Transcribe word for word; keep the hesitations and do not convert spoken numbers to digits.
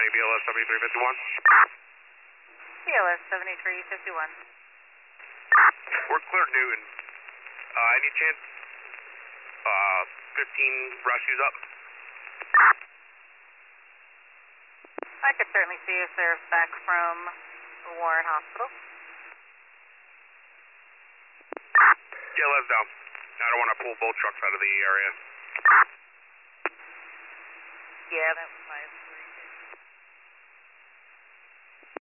County, B L S seventy-three fifty-one. B L S seventy-three fifty-one. We're clear Newton. Uh, any chance uh, fifteen rescues up? I could certainly see if they're back from Warren Hospital. Yeah, let's down. I don't want to pull both trucks out of the area. Yeah, that was five.